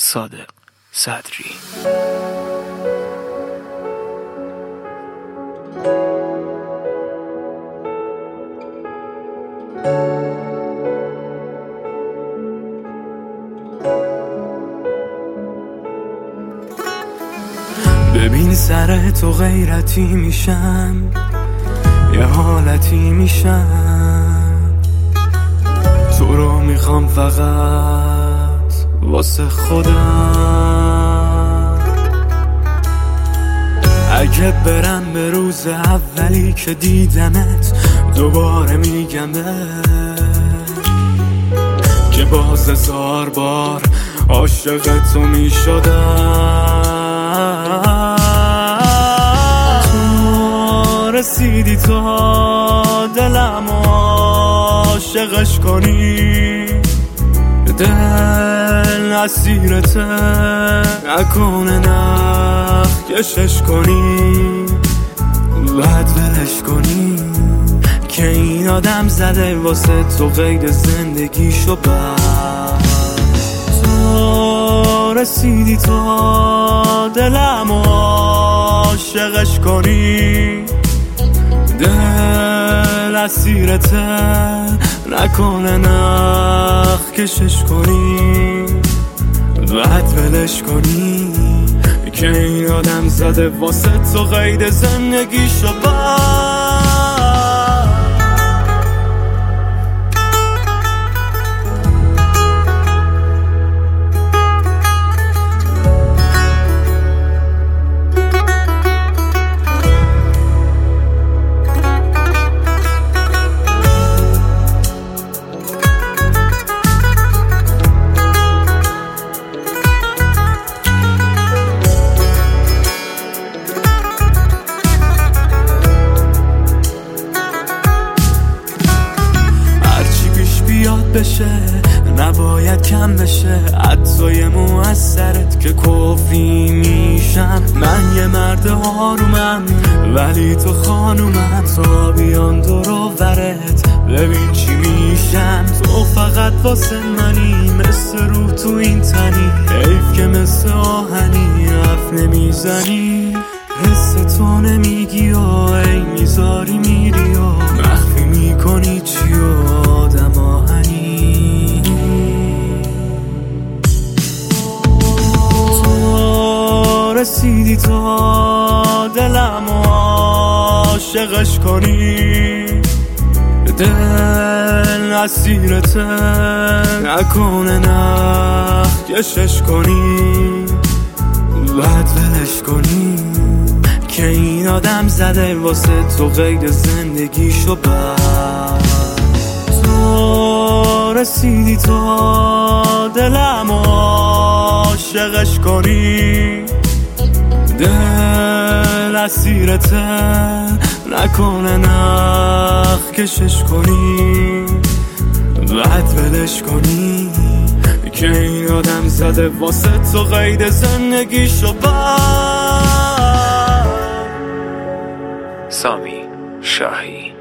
صادق صدری. ببین سر تو غیرتی میشم، یه حالتی میشم، تو رو میخوام فقط واسه خودم. اگه برم به روز اولی که دیدمت، دوباره میگم که باز 1000 بار عاشق تو میشدم. تو رسیدی تا دلم عاشقش کنی، دل اسیرته نکنه نخ کشش کنی، بعد ولش کنی که این آدم زده واسه تو قید زندگیشو. بعد تو رسیدی تا دلم عاشقش کنی، دل اسیرته نکنه نخ کشش کنی، بعد ولش کنی که این آدم زده واسه تو قید زندگیشو. بشه نباید کم بشه، عطای موثرت که کفری میشم. من یه مرد آرومم ولی تو خانومم، تا بیان دور و برت ببین چی میشم. تو فقط واسه منی، مثل روح تو این تنی، حیف که مثل آهنی حرف نمیزنی. حس تو نمیگی و ای میذاری میری و مخفی میکنی چی و آدم آهنی. تو رسیدی تا دلم عاشقش کنی، دل اسیرته نکنه نخ کشش کنی، بعد ولش کنی که این آدم زده واسه تو قید زندگیشو. بعد تو رسیدی تا دلم عاشقش کنی، دل اسیرته نکنه نخ کشش کنی، بعد ولش کنی که این آدم زده واسه تو قید زندگیشو. سامی شاهی.